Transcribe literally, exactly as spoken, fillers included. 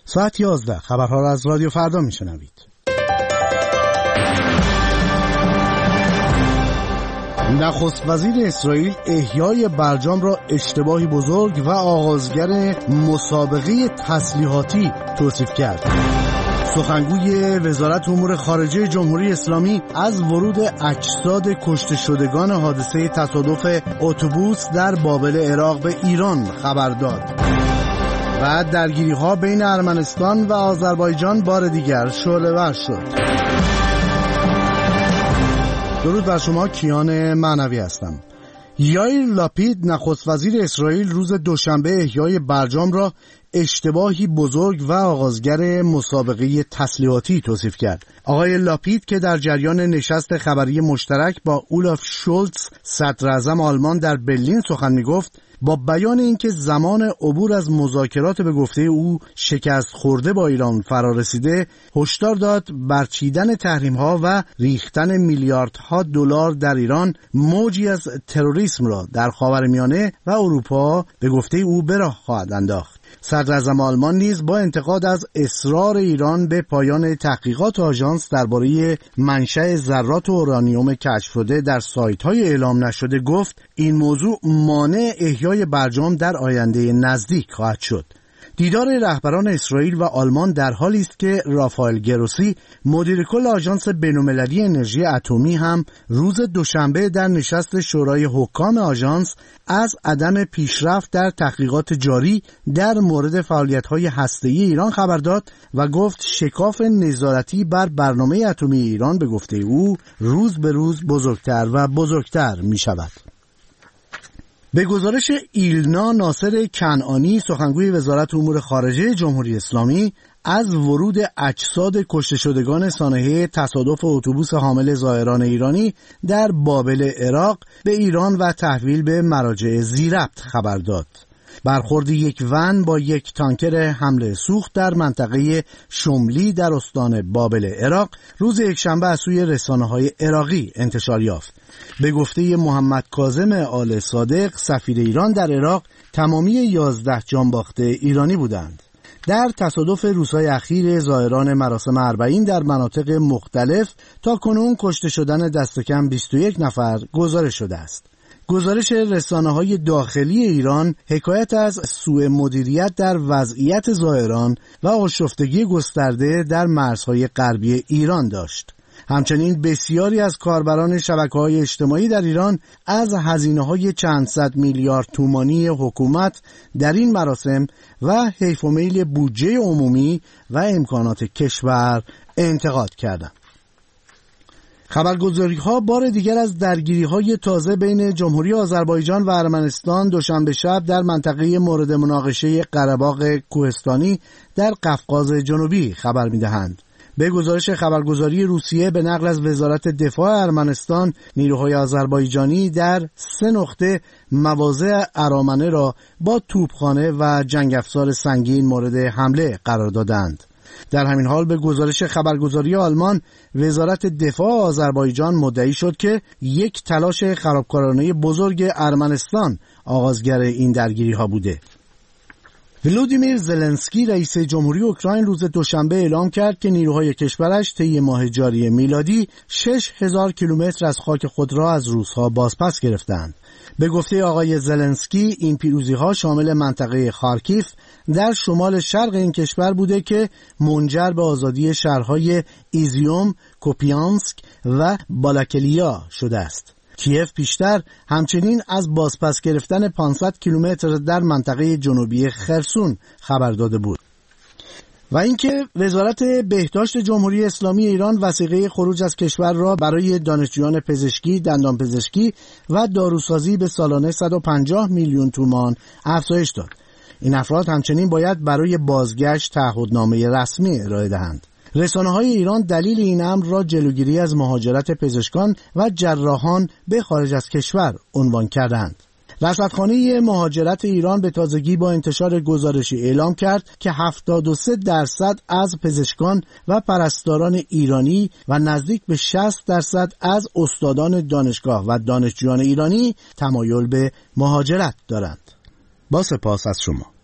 ساعت یازده خبرها را از رادیو فردا میشنوید. نخست وزیر اسرائیل احیای برجام را اشتباهی بزرگ و آغازگر مسابقه تسلیحاتی توصیف کرد. سخنگوی وزارت امور خارجه جمهوری اسلامی از ورود اجساد کشته شدگان حادثه تصادف اتوبوس در بابل عراق به ایران خبر داد. و درگیری‌ها بین ارمنستان و آذربایجان بار دیگر شعله‌ور شد. درود بر شما، کیان معنوی هستم. یائیر لاپید نخست وزیر اسرائیل روز دوشنبه احیای برجام را اشتباهی بزرگ و آغازگر مسابقه تسلیحاتی توصیف کرد. آقای لاپید که در جریان نشست خبری مشترک با اولاف شولتز صدر اعظم آلمان در برلین سخن می‌گفت، با بیان اینکه زمان عبور از مذاکرات به گفته او شکست خورده با ایران فرا رسیده، هشدار داد برچیدن تحریم‌ها و ریختن میلیاردها دلار در ایران موجی از تروریسم را در خاورمیانه و اروپا به گفته او به راه خواهد انداخت. صدر اعظم آلمان نیز با انتقاد از اصرار ایران به پایان تحقیقات آژانس درباره منشأ ذرات اورانیوم کشف شده در سایت‌های اعلام نشده گفت این موضوع مانع احیای برجام در آینده نزدیک خواهد شد. دیدار رهبران اسرائیل و آلمان در حالی است که رافائل گروسی مدیر کل آژانس بین‌المللی انرژی اتمی هم روز دوشنبه در نشست شورای حکام آژانس از عدم پیشرفت در تحقیقات جاری در مورد فعالیت‌های هسته‌ای ایران خبر داد و گفت شکاف نظارتی بر برنامه اتمی ایران به گفته او روز به روز بزرگتر و بزرگتر می‌شود. به گزارش ایلنا ناصر کنعانی سخنگوی وزارت امور خارجه جمهوری اسلامی از ورود اجساد کشته شدگان سانحه تصادف اتوبوس حامل زائران ایرانی در بابل عراق به ایران و تحویل به مراجع ذی‌ربط خبر داد. برخورد یک ون با یک تانکر حمله سوخت در منطقه شملی در استان بابل عراق روز یکشنبه از سوی رسانه‌های عراقی انتشار یافت. به گفته محمد کاظم آل صادق سفیر ایران در عراق تمامی یازده جانباخته ایرانی بودند. در تصادف روزهای اخیر زائران مراسم اربعین در مناطق مختلف تا کنون کشته شدن دست کم بیست و یک نفر گزارش شده است. گزارش رسانه‌های داخلی ایران حکایت از سوء مدیریت در وضعیت زائران و آشفتگی گسترده در مرزهای غربی ایران داشت. همچنین بسیاری از کاربران شبکه‌های اجتماعی در ایران از هزینه‌های چند صد میلیارد تومانی حکومت در این مراسم و حیف و میل بودجه عمومی و امکانات کشور انتقاد کردند. خبرگزاری‌ها بار دیگر از درگیری‌های تازه بین جمهوری آذربایجان و ارمنستان دوشنبه شب در منطقه مورد مناقشه قره‌باغ کوهستانی در قفقاز جنوبی خبر می‌دهند. به گزارش خبرگزاری روسیه به نقل از وزارت دفاع ارمنستان، نیروهای آذربایجانی در سه نقطه مواضع ارامنه را با توپخانه و جنگ افزار سنگین مورد حمله قرار دادند. در همین حال به گزارش خبرگزاری آلمان، وزارت دفاع آذربایجان مدعی شد که یک تلاش خرابکارانه بزرگ ارمنستان آغازگر این درگیری ها بوده. ولودیمیر زلنسکی رئیس جمهوری اوکراین روز دوشنبه اعلام کرد که نیروهای کشورش طی ماه جاری میلادی شش هزار کیلومتر از خاک خود را از روس‌ها بازپس گرفتند. به گفته آقای زلنسکی این پیروزی‌ها شامل منطقه خارکیف در شمال شرق این کشور بوده که منجر به آزادی شهرهای ایزیوم، کوپیانسک و بالاکلیا شده است. کیف پیشتر همچنین از بازپس گرفتن پانصد کیلومتر در منطقه جنوبی خرسون خبر داده بود. و اینکه وزارت بهداشت جمهوری اسلامی ایران وثیقه خروج از کشور را برای دانشجویان پزشکی، دندانپزشکی و داروسازی به سالانه صد و پنجاه میلیون تومان افزایش داد. این افراد همچنین باید برای بازگشت تعهدنامه رسمی ارائه دهند. رسانه‌های ایران دلیل این امر را جلوگیری از مهاجرت پزشکان و جراحان به خارج از کشور عنوان کردند. رصدخانه مهاجرت ایران به تازگی با انتشار گزارشی اعلام کرد که هفتاد و سه درصد از پزشکان و پرستاران ایرانی و نزدیک به شصت درصد از استادان دانشگاه و دانشجویان ایرانی تمایل به مهاجرت دارند. با سپاس از شما.